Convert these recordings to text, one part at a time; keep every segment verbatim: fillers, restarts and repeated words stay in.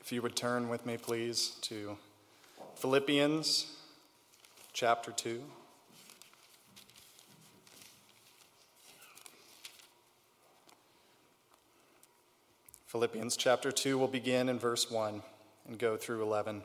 If you would turn with me, please, to Philippians chapter two. Philippians chapter two will begin in verse one and go through eleven.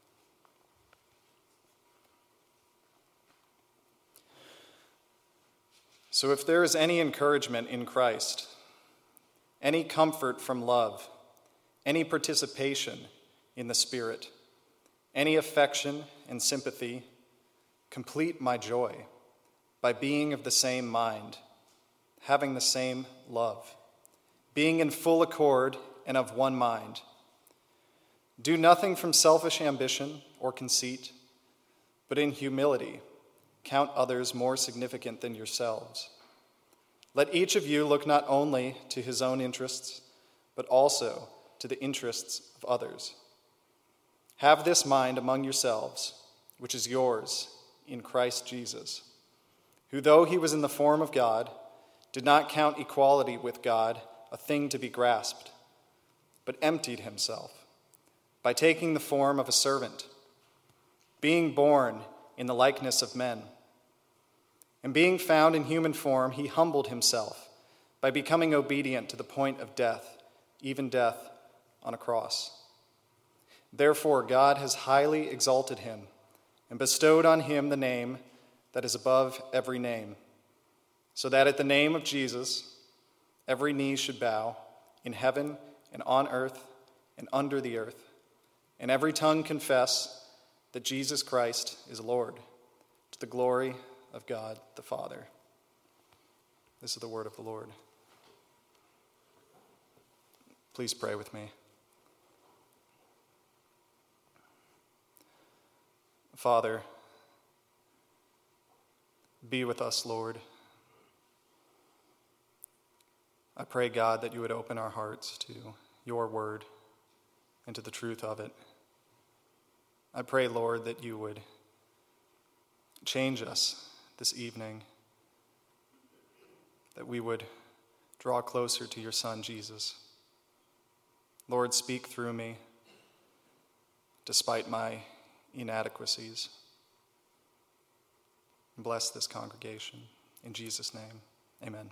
So if there is any encouragement in Christ, any comfort from love, any participation in the Spirit, any affection and sympathy, complete my joy by being of the same mind, having the same love, being in full accord and of one mind. Do nothing from selfish ambition or conceit, but in humility count others more significant than yourselves. Let each of you look not only to his own interests, but also to the interests of others. Have this mind among yourselves, which is yours in Christ Jesus, who, though he was in the form of God, did not count equality with God a thing to be grasped, but emptied himself by taking the form of a servant, being born in the likeness of men. And being found in human form, he humbled himself by becoming obedient to the point of death, even death on a cross. Therefore, God has highly exalted him and bestowed on him the name that is above every name, so that at the name of Jesus, every knee should bow in heaven and on earth and under the earth, and every tongue confess that Jesus Christ is Lord, to the glory of God the Father. This is the word of the Lord. Please pray with me. Father, be with us, Lord. I pray, God, that you would open our hearts to your word and to the truth of it. I pray, Lord, that you would change us this evening, that we would draw closer to your Son, Jesus. Lord, speak through me despite my inadequacies. Bless this congregation. In Jesus' name, amen.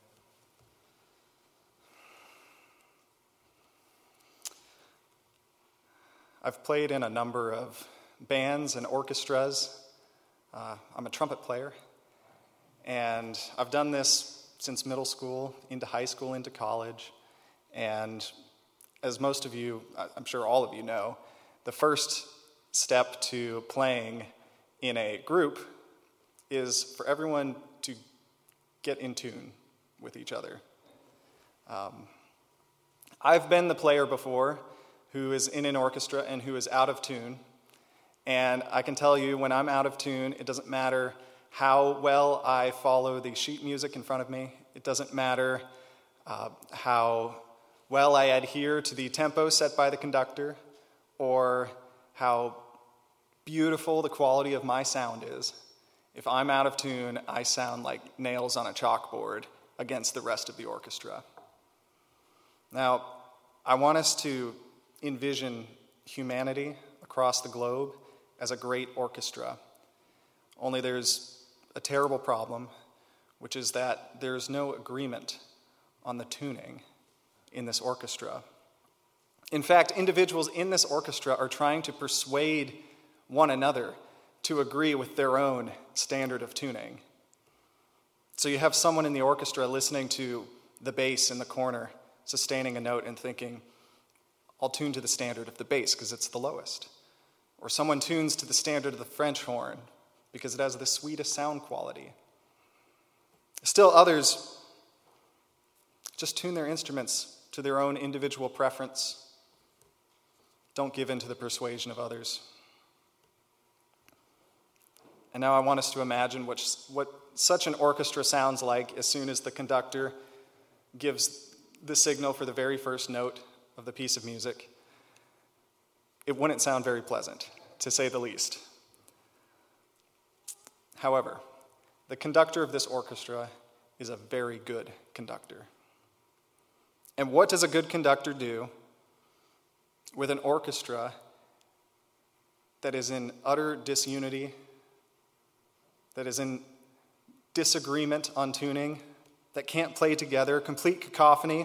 I've played in a number of bands and orchestras. Uh, I'm a trumpet player, and I've done this since middle school, into high school, into college. And as most of you, I'm sure all of you know, the first step to playing in a group is for everyone to get in tune with each other. Um, I've been the player before who is in an orchestra and who is out of tune. And I can tell you, when I'm out of tune, it doesn't matter how well I follow the sheet music in front of me. It doesn't matter uh, how well I adhere to the tempo set by the conductor, or how beautiful the quality of my sound is. If I'm out of tune, I sound like nails on a chalkboard against the rest of the orchestra. Now, I want us to envision humanity across the globe as a great orchestra. Only there's a terrible problem, which is that there's no agreement on the tuning in this orchestra. In fact, individuals in this orchestra are trying to persuade one another to agree with their own standard of tuning. So you have someone in the orchestra listening to the bass in the corner, sustaining a note and thinking, I'll tune to the standard of the bass because it's the lowest. Or someone tunes to the standard of the French horn because it has the sweetest sound quality. Still others just tune their instruments to their own individual preference. Don't give in to the persuasion of others. And now I want us to imagine what, what such an orchestra sounds like as soon as the conductor gives the signal for the very first note of the piece of music. It wouldn't sound very pleasant, to say the least. However, the conductor of this orchestra is a very good conductor. And what does a good conductor do? with an orchestra that is in utter disunity, that is in disagreement on tuning, that can't play together, complete cacophony.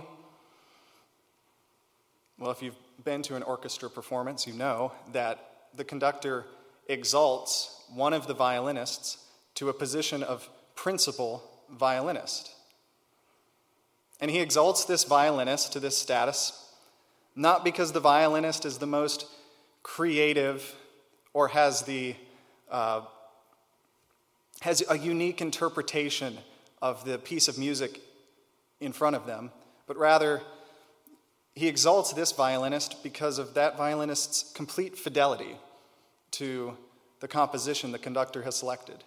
Well, if you've been to an orchestra performance, you know that the conductor exalts one of the violinists to a position of principal violinist. And he exalts this violinist to this status, not because the violinist is the most creative or has the uh, has a unique interpretation of the piece of music in front of them, but rather he exalts this violinist because of that violinist's complete fidelity to the composition the conductor has selected.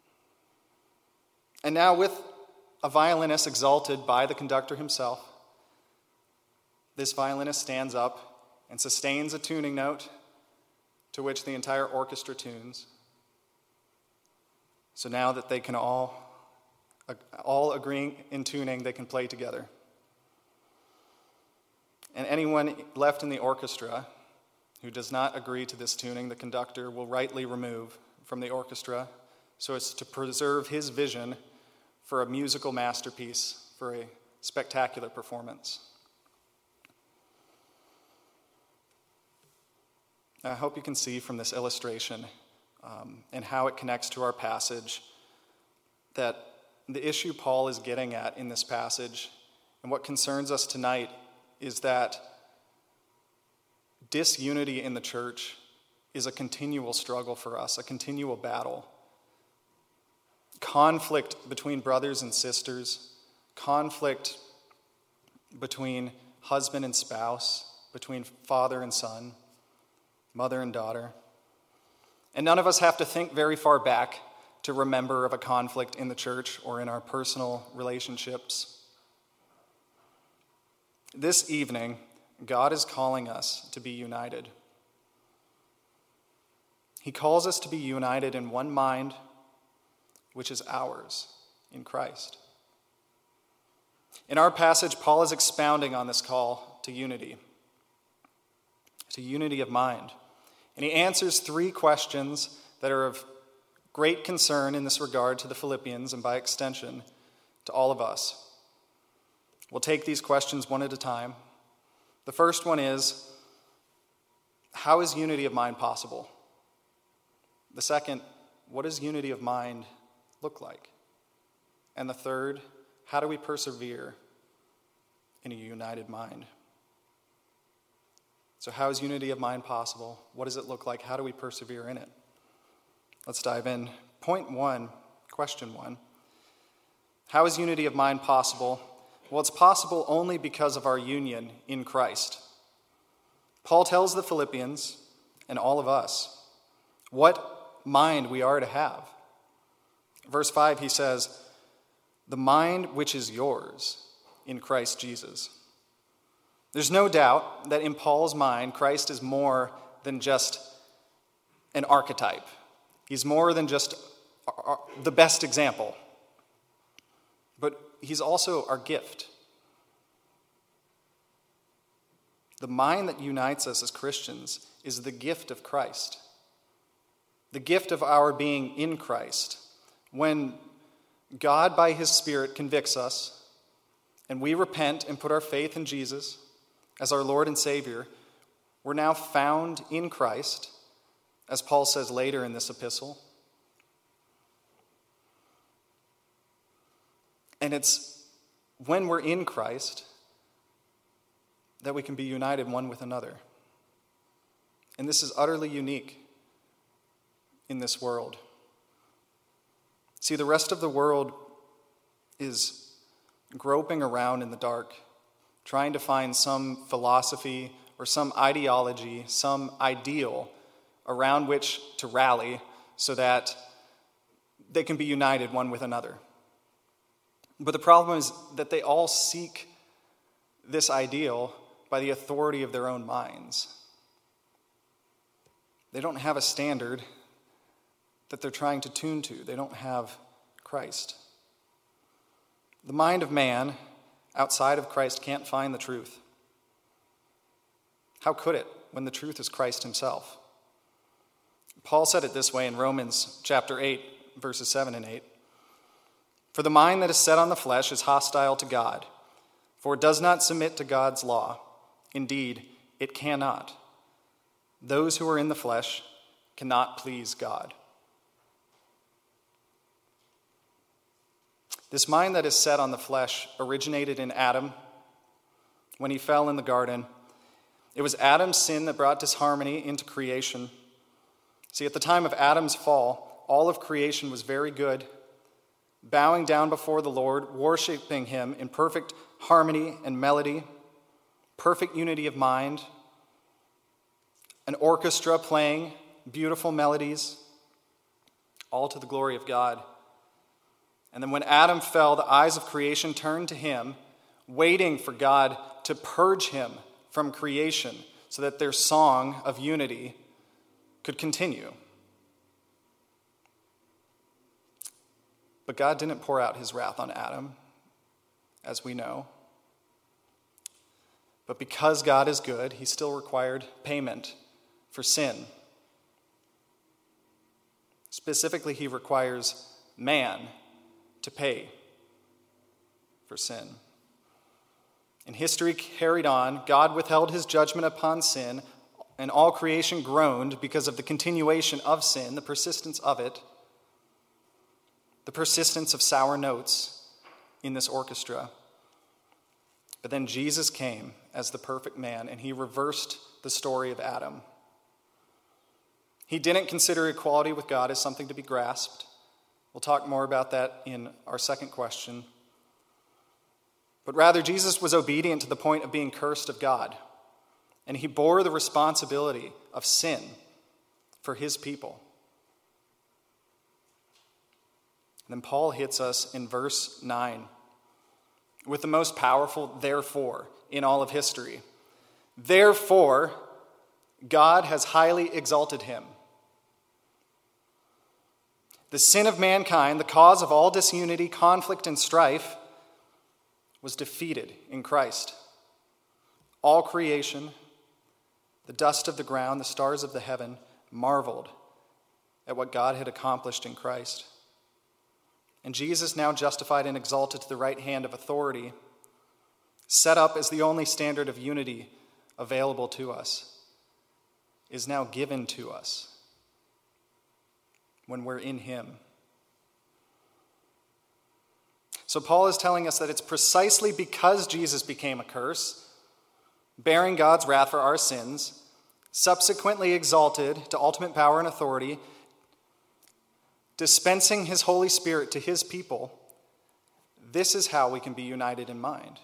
And now, with a violinist exalted by the conductor himself, this violinist stands up and sustains a tuning note to which the entire orchestra tunes. So now that they can all, all agreeing in tuning, they can play together. And anyone left in the orchestra who does not agree to this tuning, the conductor will rightly remove from the orchestra so as to preserve his vision for a musical masterpiece, for a spectacular performance. Now, I hope you can see from this illustration um, and how it connects to our passage that the issue Paul is getting at in this passage and what concerns us tonight is that disunity in the church is a continual struggle for us, a continual battle. Conflict between brothers and sisters, conflict between husband and spouse, between father and son, mother and daughter. And none of us have to think very far back to remember of a conflict in the church or in our personal relationships. This evening, God is calling us to be united. He calls us to be united in one mind, which is ours in Christ. In our passage, Paul is expounding on this call to unity, to unity of mind. And he answers three questions that are of great concern in this regard to the Philippians and by extension to all of us. We'll take these questions one at a time. The first one is, how is unity of mind possible? The second, what does unity of mind look like? And the third, how do we persevere in a united mind? So how is unity of mind possible? What does it look like? How do we persevere in it? Let's dive in. Point one, question one. How is unity of mind possible? Well, it's possible only because of our union in Christ. Paul tells the Philippians, and all of us, what mind we are to have. Verse five, he says, the mind which is yours in Christ Jesus. There's no doubt that in Paul's mind, Christ is more than just an archetype. He's more than just the best example. But he's also our gift. The mind that unites us as Christians is the gift of Christ. The gift of our being in Christ. When God, by his Spirit, convicts us, and we repent and put our faith in Jesus as our Lord and Savior, we're now found in Christ, as Paul says later in this epistle. And it's when we're in Christ that we can be united one with another. And this is utterly unique in this world. See, the rest of the world is groping around in the dark, trying to find some philosophy or some ideology, some ideal around which to rally so that they can be united one with another. But the problem is that they all seek this ideal by the authority of their own minds. They don't have a standard that they're trying to tune to. They don't have Christ. The mind of man outside of Christ can't find the truth. How could it? when the truth is Christ himself. Paul said it this way in Romans chapter eight, verses seven and eight. For the mind that is set on the flesh is hostile to God, for it does not submit to God's law. Indeed, it cannot. Those who are in the flesh cannot please God. This mind that is set on the flesh originated in Adam when he fell in the garden. It was Adam's sin that brought disharmony into creation. See, at the time of Adam's fall, all of creation was very good, bowing down before the Lord, worshiping him in perfect harmony and melody, perfect unity of mind, an orchestra playing beautiful melodies, all to the glory of God. And then when Adam fell, the eyes of creation turned to him, waiting for God to purge him from creation so that their song of unity could continue. But God didn't pour out his wrath on Adam, as we know. But because God is good, he still required payment for sin. Specifically, he requires man to pay for sin. And history carried on. God withheld his judgment upon sin, and all creation groaned because of the continuation of sin, the persistence of it, the persistence of sour notes in this orchestra. But then Jesus came as the perfect man, and he reversed the story of Adam. He didn't consider equality with God as something to be grasped. We'll talk more about that in our second question. But rather, Jesus was obedient to the point of being cursed of God, and he bore the responsibility of sin for his people. And then Paul hits us in verse nine with the most powerful therefore in all of history. Therefore, God has highly exalted him. The sin of mankind, the cause of all disunity, conflict, and strife, was defeated in Christ. All creation, the dust of the ground, the stars of the heaven, marveled at what God had accomplished in Christ. And Jesus, now justified and exalted to the right hand of authority, set up as the only standard of unity available to us, is now given to us when we're in him. So Paul is telling us that it's precisely because Jesus became a curse, bearing God's wrath for our sins, subsequently exalted to ultimate power and authority, dispensing his Holy Spirit to his people, this is how we can be united in mind.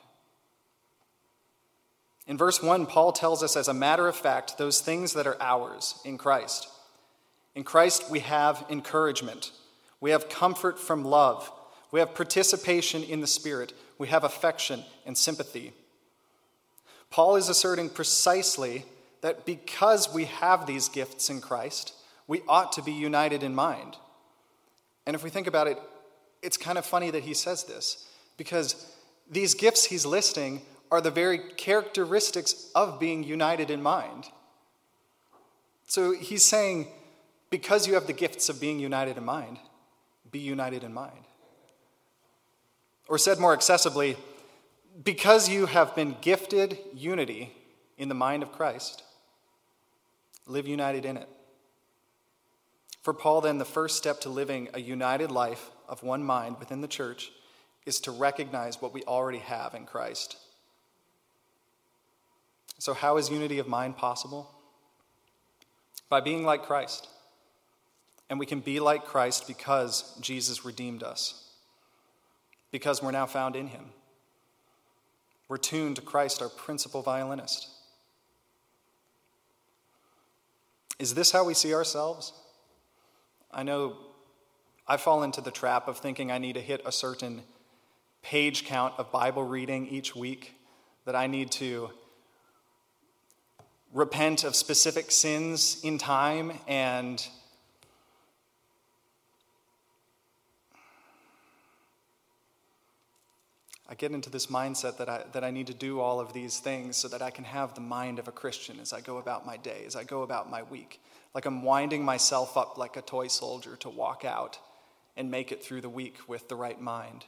In verse one, Paul tells us as a matter of fact those things that are ours in Christ. In Christ we have encouragement. We have comfort from love. We have participation in the Spirit. We have affection and sympathy. Paul is asserting precisely that because we have these gifts in Christ, we ought to be united in mind. And if we think about it, it's kind of funny that he says this, because these gifts he's listing are the very characteristics of being united in mind. So he's saying, because you have the gifts of being united in mind, be united in mind. Or said more accessibly, because you have been gifted unity in the mind of Christ, live united in it. For Paul, then, the first step to living a united life of one mind within the church is to recognize what we already have in Christ. So how is unity of mind possible? By being like Christ. And we can be like Christ because Jesus redeemed us. Because we're now found in him. We're tuned to Christ, our principal violinist. Is this how we see ourselves? I know I fall into the trap of thinking I need to hit a certain page count of Bible reading each week, that I need to repent of specific sins in time, and I get into this mindset that I, that I need to do all of these things so that I can have the mind of a Christian as I go about my day, as I go about my week. Like I'm winding myself up like a toy soldier to walk out and make it through the week with the right mind.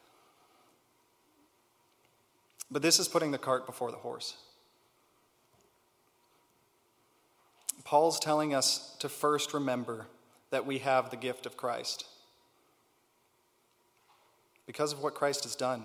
But this is putting the cart before the horse. Paul's telling us to first remember that we have the gift of Christ because of what Christ has done.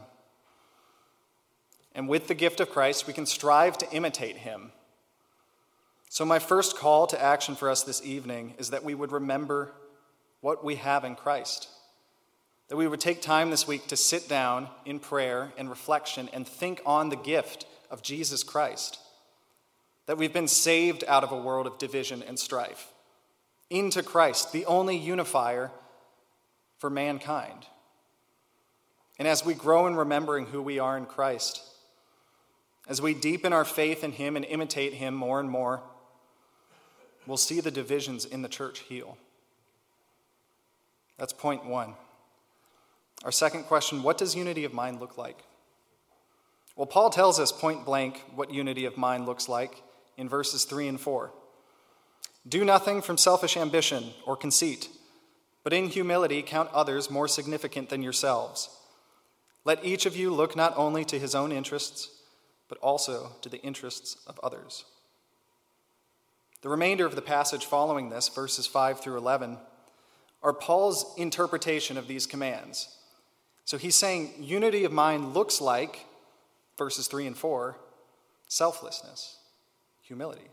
And with the gift of Christ, we can strive to imitate him. So my first call to action for us this evening is that we would remember what we have in Christ. That we would take time this week to sit down in prayer and reflection and think on the gift of Jesus Christ. That we've been saved out of a world of division and strife into Christ, the only unifier for mankind. And as we grow in remembering who we are in Christ, as we deepen our faith in him and imitate him more and more, we'll see the divisions in the church heal. That's point one. Our second question, what does unity of mind look like? Well, Paul tells us point blank what unity of mind looks like in verses three and four. Do nothing from selfish ambition or conceit, but in humility count others more significant than yourselves. Let each of you look not only to his own interests, but also to the interests of others. The remainder of the passage following this, verses five through eleven, are Paul's interpretation of these commands. So he's saying unity of mind looks like, verses three and four, selflessness, humility.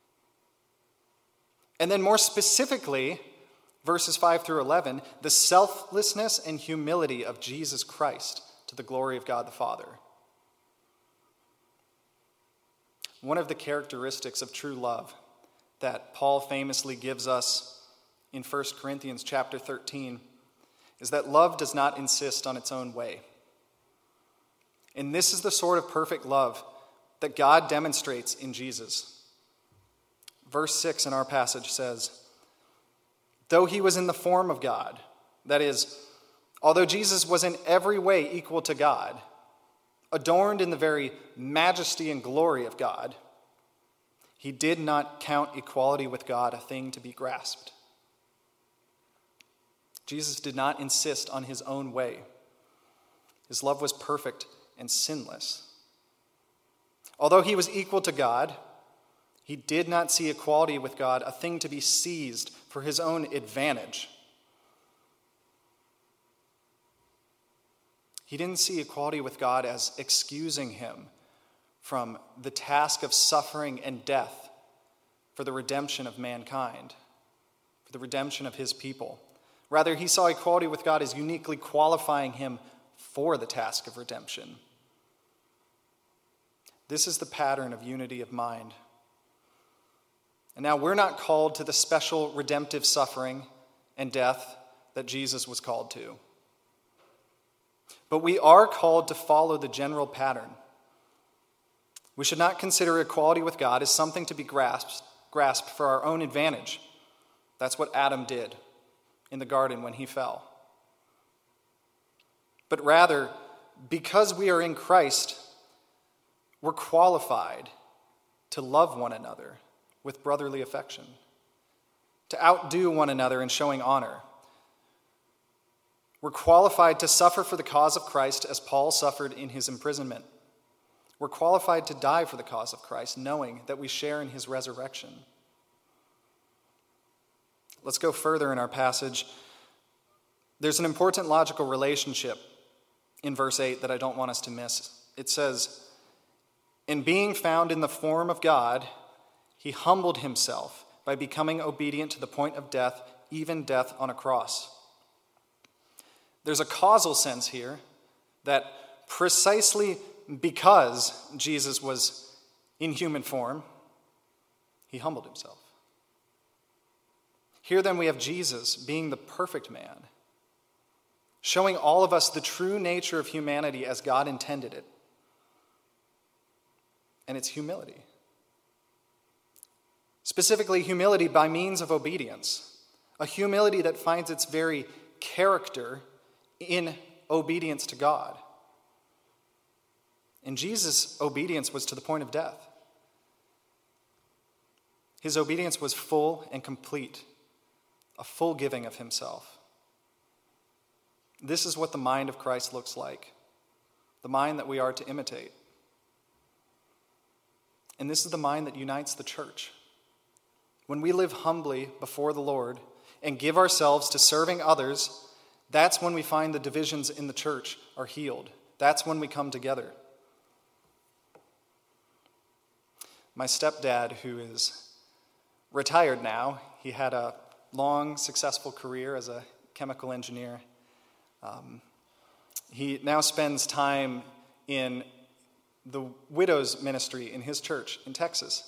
And then more specifically, verses five through eleven, the selflessness and humility of Jesus Christ to the glory of God the Father. One of the characteristics of true love that Paul famously gives us in First Corinthians chapter thirteen is that love does not insist on its own way. And this is the sort of perfect love that God demonstrates in Jesus. Verse six in our passage says, though he was in the form of God, that is, although Jesus was in every way equal to God, adorned in the very majesty and glory of God, he did not count equality with God a thing to be grasped. Jesus did not insist on his own way. His love was perfect and sinless. Although he was equal to God, he did not see equality with God a thing to be seized for his own advantage. He didn't see equality with God as excusing him from the task of suffering and death for the redemption of mankind, for the redemption of his people. Rather, he saw equality with God as uniquely qualifying him for the task of redemption. This is the pattern of unity of mind. And now we're not called to the special redemptive suffering and death that Jesus was called to. But we are called to follow the general pattern. We should not consider equality with God as something to be grasped, grasped for our own advantage. That's what Adam did in the garden when he fell. But rather, because we are in Christ, we're qualified to love one another with brotherly affection, to outdo one another in showing honor. We're qualified to suffer for the cause of Christ as Paul suffered in his imprisonment. We're qualified to die for the cause of Christ, knowing that we share in his resurrection. Let's go further in our passage. There's an important logical relationship in verse eight that I don't want us to miss. It says, "In being found in the form of God, he humbled himself by becoming obedient to the point of death, even death on a cross." There's a causal sense here that precisely because Jesus was in human form, he humbled himself. Here then we have Jesus being the perfect man, showing all of us the true nature of humanity as God intended it. And it's humility. Specifically, humility by means of obedience. A humility that finds its very character in obedience to God. And Jesus' obedience was to the point of death. His obedience was full and complete, a full giving of himself. This is what the mind of Christ looks like, the mind that we are to imitate. And this is the mind that unites the church. When we live humbly before the Lord and give ourselves to serving others, that's when we find the divisions in the church are healed. That's when we come together. My stepdad, who is retired now, he had a long, successful career as a chemical engineer. Um, he now spends time in the widows' ministry in his church in Texas.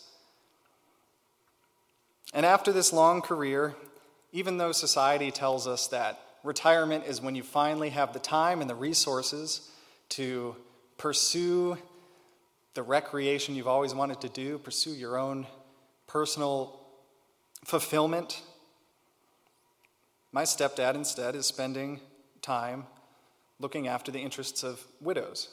And after this long career, even though society tells us that retirement is when you finally have the time and the resources to pursue the recreation you've always wanted to do, pursue your own personal fulfillment, my stepdad instead is spending time looking after the interests of widows.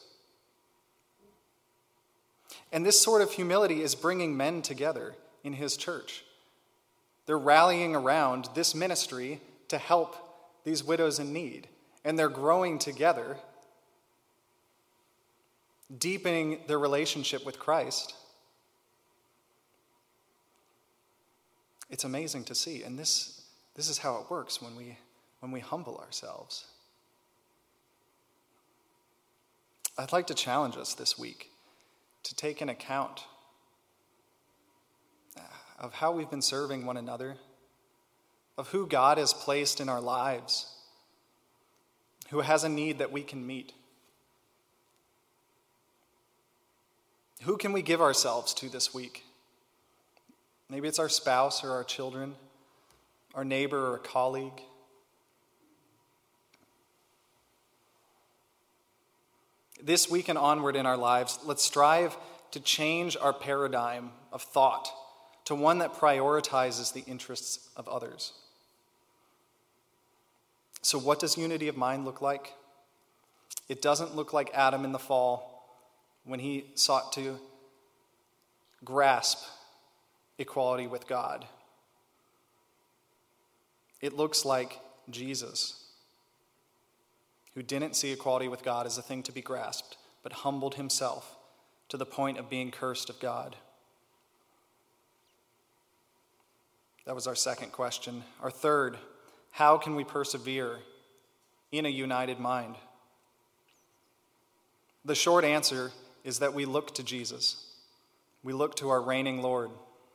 And this sort of humility is bringing men together in his church. They're rallying around this ministry to help these widows in need. And they're growing together, deepening their relationship with Christ. It's amazing to see. And this, this is how it works when we, when we humble ourselves. I'd like to challenge us this week to take an account of how we've been serving one another, of who God has placed in our lives, who has a need that we can meet. Who can we give ourselves to this week? Maybe it's our spouse or our children, our neighbor or a colleague. This week and onward in our lives, let's strive to change our paradigm of thought to one that prioritizes the interests of others. So what does unity of mind look like? It doesn't look like Adam in the fall when he sought to grasp equality with God. It looks like Jesus, who didn't see equality with God as a thing to be grasped, but humbled himself to the point of being cursed of God. That was our second question. Our third, how can we persevere in a united mind? The short answer is that we look to Jesus. We look to our reigning Lord.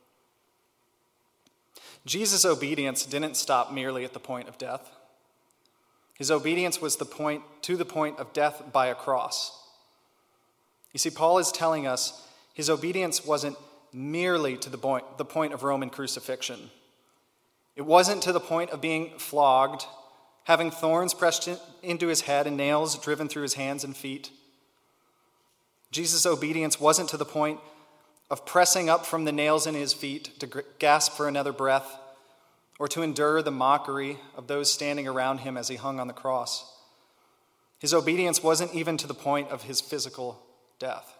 Jesus' obedience didn't stop merely at the point of death. His obedience was the point to the point of death by a cross. You see, Paul is telling us his obedience wasn't merely to the point, the point of Roman crucifixion. It wasn't to the point of being flogged, having thorns pressed in, into his head and nails driven through his hands and feet. Jesus' obedience wasn't to the point of pressing up from the nails in his feet to gasp for another breath, or to endure the mockery of those standing around him as he hung on the cross. His obedience wasn't even to the point of his physical death.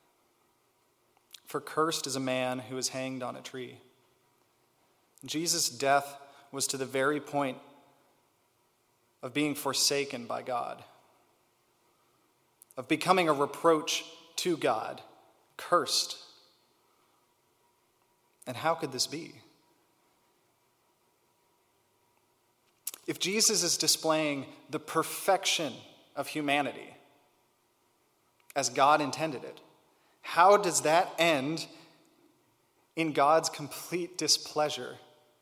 For cursed is a man who is hanged on a tree. Jesus' death was to the very point of being forsaken by God, of becoming a reproach to God, cursed. And how could this be? If Jesus is displaying the perfection of humanity as God intended it, how does that end in God's complete displeasure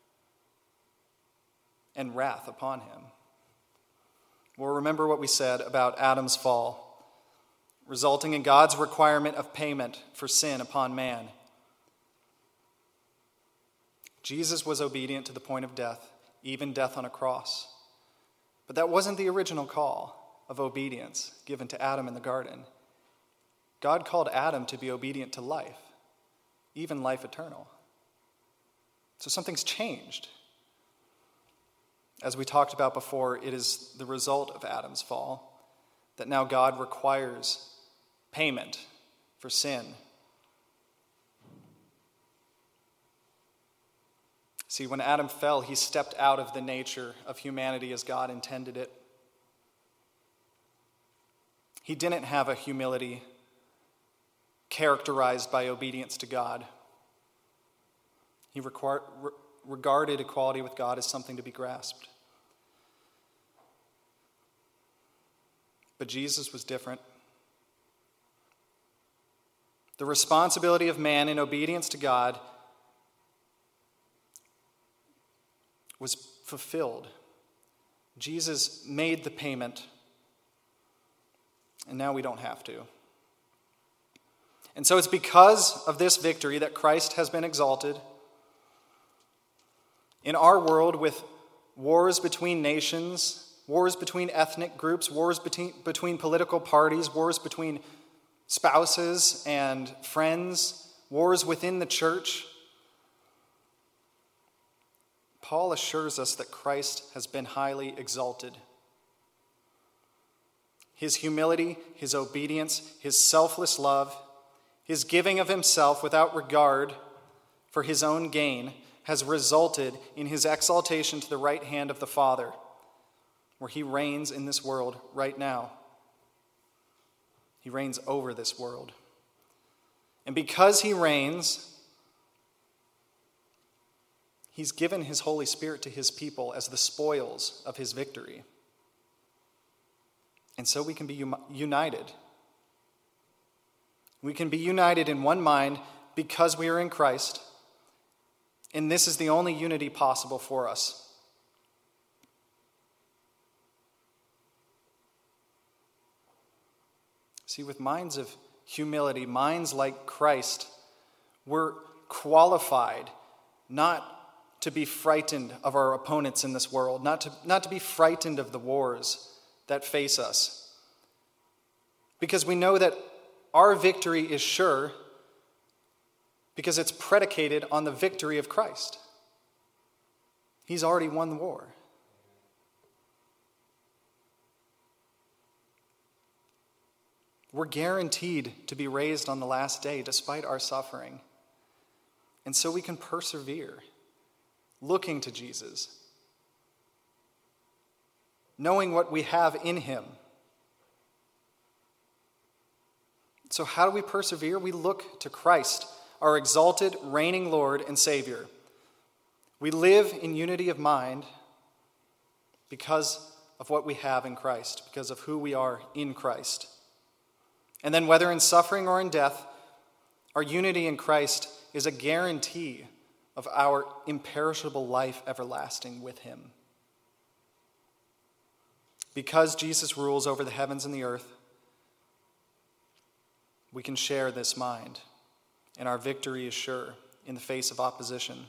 and wrath upon him? Well, remember what we said about Adam's fall, resulting in God's requirement of payment for sin upon man. Jesus was obedient to the point of death, even death on a cross. But that wasn't the original call of obedience given to Adam in the garden. God called Adam to be obedient to life, even life eternal. So something's changed. As we talked about before, it is the result of Adam's fall that now God requires payment for sin. See, when Adam fell, he stepped out of the nature of humanity as God intended it. He didn't have a humility characterized by obedience to God. He required, re- regarded equality with God as something to be grasped. But Jesus was different. The responsibility of man in obedience to God was fulfilled. Jesus made the payment, and now we don't have to. And so it's because of this victory that Christ has been exalted. In our world, with wars between nations, wars between ethnic groups, wars between, between political parties, wars between spouses and friends, wars within the church, Paul assures us that Christ has been highly exalted. His humility, his obedience, his selfless love, his giving of himself without regard for his own gain has resulted in his exaltation to the right hand of the Father, where he reigns in this world right now. He reigns over this world. And because he reigns, he's given his Holy Spirit to his people as the spoils of his victory. And so we can be united. We can be united in one mind because we are in Christ. And this is the only unity possible for us. See, with minds of humility, minds like Christ, we're qualified not to be frightened of our opponents in this world, not to, not to be frightened of the wars that face us. Because we know that our victory is sure because it's predicated on the victory of Christ. He's already won the war. We're guaranteed to be raised on the last day despite our suffering. And so we can persevere, looking to Jesus, knowing what we have in him. So how do we persevere? We look to Christ, our exalted, reigning Lord and Savior. We live in unity of mind because of what we have in Christ, because of who we are in Christ. And then whether in suffering or in death, our unity in Christ is a guarantee of our imperishable life everlasting with him. Because Jesus rules over the heavens and the earth, we can share this mind, and our victory is sure in the face of opposition.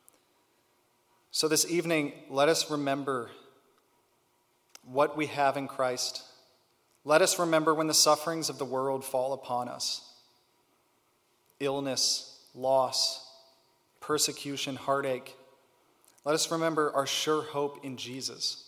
So this evening, let us remember what we have in Christ. Let us remember when the sufferings of the world fall upon us. Illness, loss, persecution, heartache. Let us remember our sure hope in Jesus.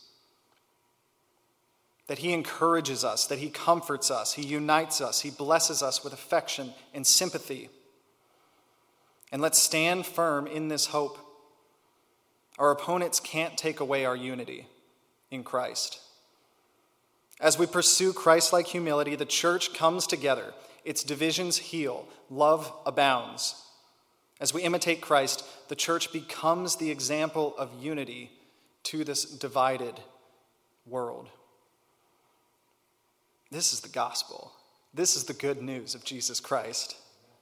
That he encourages us, that he comforts us, he unites us, he blesses us with affection and sympathy. And let's stand firm in this hope. Our opponents can't take away our unity in Christ. As we pursue Christ-like humility, the church comes together. Its divisions heal. Love abounds. As we imitate Christ, the church becomes the example of unity to this divided world. This is the gospel. This is the good news of Jesus Christ.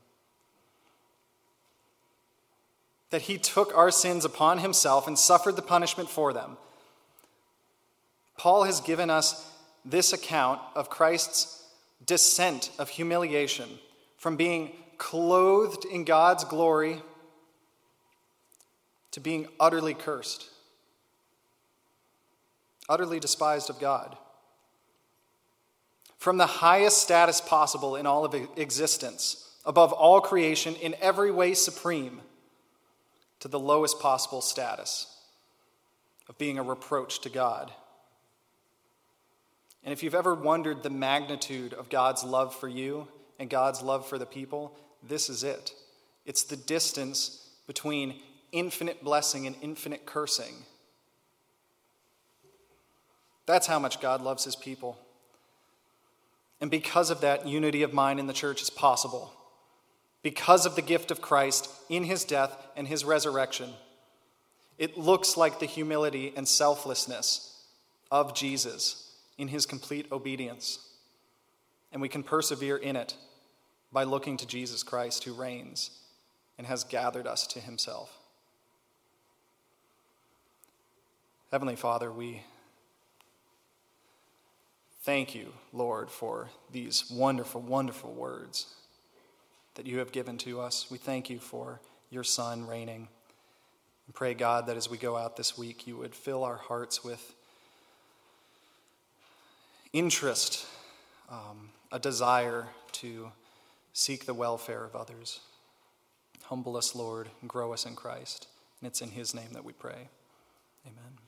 That he took our sins upon himself and suffered the punishment for them. Paul has given us this account of Christ's descent of humiliation from being clothed in God's glory to being utterly cursed, utterly despised of God. From the highest status possible in all of existence, above all creation, in every way supreme, to the lowest possible status of being a reproach to God. And if you've ever wondered the magnitude of God's love for you and God's love for the people, this is it. It's the distance between infinite blessing and infinite cursing. That's how much God loves his people. And because of that, unity of mind in the church is possible. Because of the gift of Christ in his death and his resurrection, it looks like the humility and selflessness of Jesus in his complete obedience. And we can persevere in it by looking to Jesus Christ, who reigns and has gathered us to himself. Heavenly Father, we thank you, Lord, for these wonderful, wonderful words that you have given to us. We thank you for your Son reigning. And pray, God, that as we go out this week, you would fill our hearts with interest, um, a desire to seek the welfare of others. Humble us, Lord, and grow us in Christ. And it's in his name that we pray. Amen.